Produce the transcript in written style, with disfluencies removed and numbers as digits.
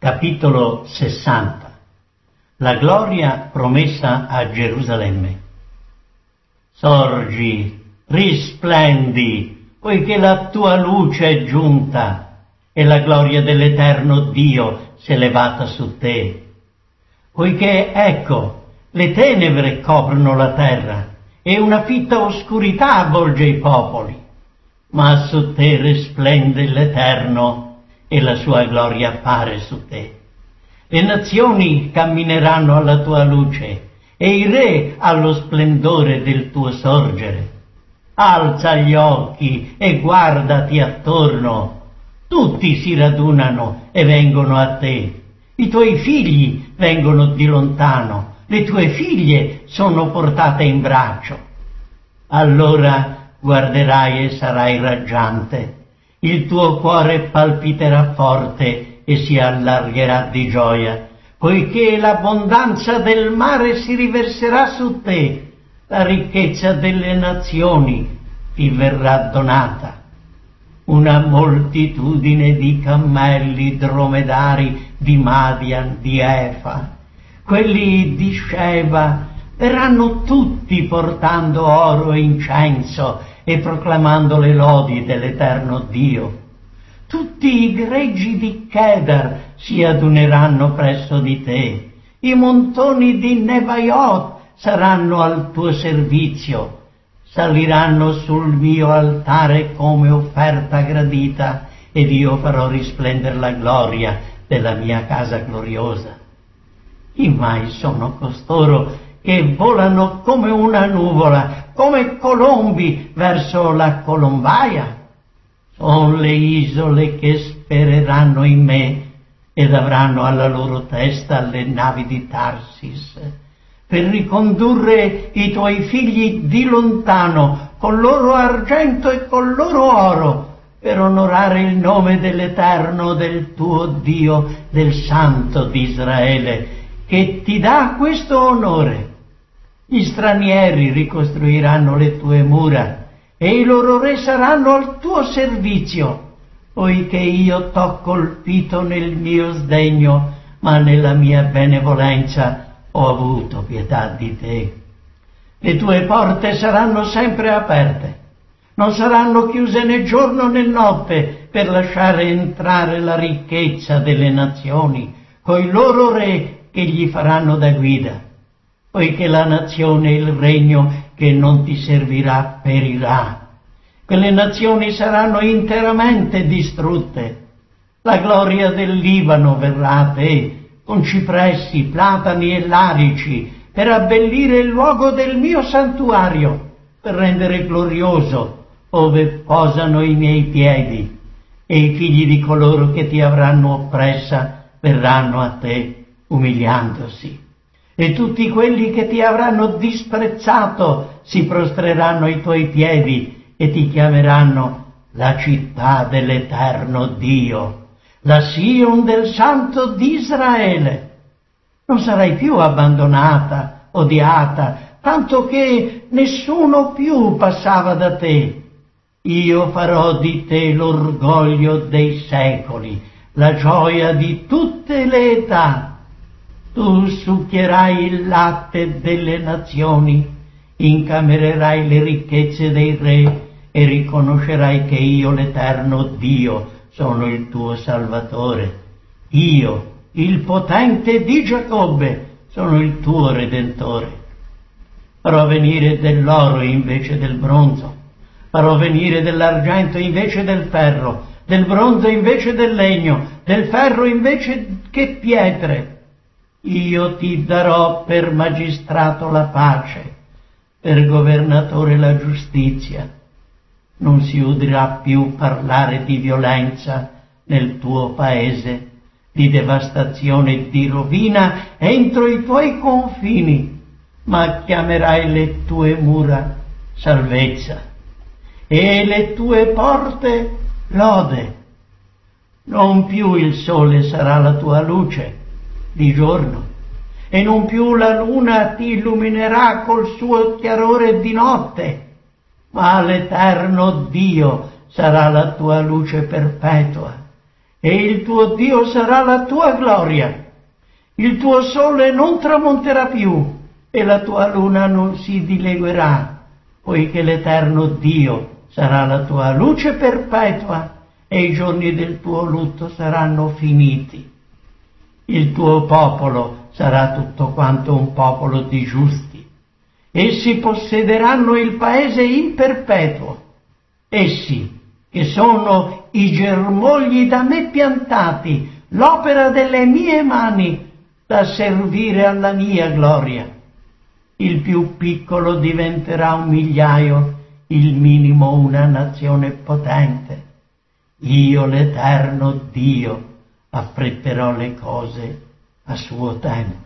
Capitolo 60. La gloria promessa a Gerusalemme. Sorgi, risplendi, poiché la tua luce è giunta e la gloria dell'Eterno Dio si è levata su te. Poiché, ecco, le tenebre coprono la terra e una fitta oscurità avvolge i popoli, ma su te risplende l'Eterno e la sua gloria appare su te. Le nazioni cammineranno alla tua luce e i re allo splendore del tuo sorgere. Alza gli occhi e guardati attorno. Tutti si radunano e vengono a te. I tuoi figli vengono di lontano, le tue figlie sono portate in braccio. Allora guarderai e sarai raggiante. Il tuo cuore palpiterà forte e si allargherà di gioia, poiché l'abbondanza del mare si riverserà su te, la ricchezza delle nazioni ti verrà donata. Una moltitudine di cammelli dromedari di Madian, di Efa, quelli di Sheba, verranno tutti portando oro e incenso e proclamando le lodi dell'Eterno Dio. Tutti i greggi di Kedar si aduneranno presso di te, i montoni di Nebaiot saranno al tuo servizio, saliranno sul mio altare come offerta gradita, ed io farò risplendere la gloria della mia casa gloriosa. Chi mai sono costoro che volano come una nuvola, come colombi verso la colombaia? Son le isole che spereranno in me ed avranno alla loro testa le navi di Tarsis, per ricondurre i tuoi figli di lontano con loro argento e con loro oro, per onorare il nome dell'Eterno, del tuo Dio, del Santo di Israele, che ti dà questo onore. Gli stranieri ricostruiranno le tue mura e i loro re saranno al tuo servizio, poiché io t'ho colpito nel mio sdegno, ma nella mia benevolenza ho avuto pietà di te. Le tue porte saranno sempre aperte, non saranno chiuse né giorno né notte, per lasciare entrare la ricchezza delle nazioni, coi loro re che gli faranno da guida. Poiché la nazione e il regno che non ti servirà perirà. Quelle nazioni saranno interamente distrutte. La gloria del Libano verrà a te, con cipressi, platani e larici, per abbellire il luogo del mio santuario, per rendere glorioso ove posano i miei piedi, e i figli di coloro che ti avranno oppressa verranno a te umiliandosi. E tutti quelli che ti avranno disprezzato si prostreranno ai tuoi piedi e ti chiameranno la città dell'Eterno Dio, la Sion del Santo di Israele. Non sarai più abbandonata, odiata, tanto che nessuno più passava da te. Io farò di te l'orgoglio dei secoli, la gioia di tutte le età. Tu succhierai il latte delle nazioni, incamererai le ricchezze dei re e riconoscerai che io, l'Eterno Dio, sono il tuo Salvatore. Io, il potente di Giacobbe, sono il tuo Redentore. Farò venire dell'oro invece del bronzo, farò venire dell'argento invece del ferro, del bronzo invece del legno, del ferro invece che pietre. Io ti darò per magistrato la pace, per governatore la giustizia. Non si udrà più parlare di violenza nel tuo paese, di devastazione e di rovina entro i tuoi confini, ma chiamerai le tue mura salvezza e le tue porte lode. Non più il sole sarà la tua luce di giorno, e non più la luna ti illuminerà col suo chiarore di notte, ma l'Eterno Dio sarà la tua luce perpetua, e il tuo Dio sarà la tua gloria. Il tuo sole non tramonterà più, e la tua luna non si dileguerà, poiché l'Eterno Dio sarà la tua luce perpetua, e i giorni del tuo lutto saranno finiti. Il tuo popolo sarà tutto quanto un popolo di giusti. Essi possederanno il paese in perpetuo. Essi, che sono i germogli da me piantati, l'opera delle mie mani, da servire alla mia gloria. Il più piccolo diventerà un migliaio, il minimo una nazione potente. Io, l'Eterno Dio, affretterò le cose a suo tempo.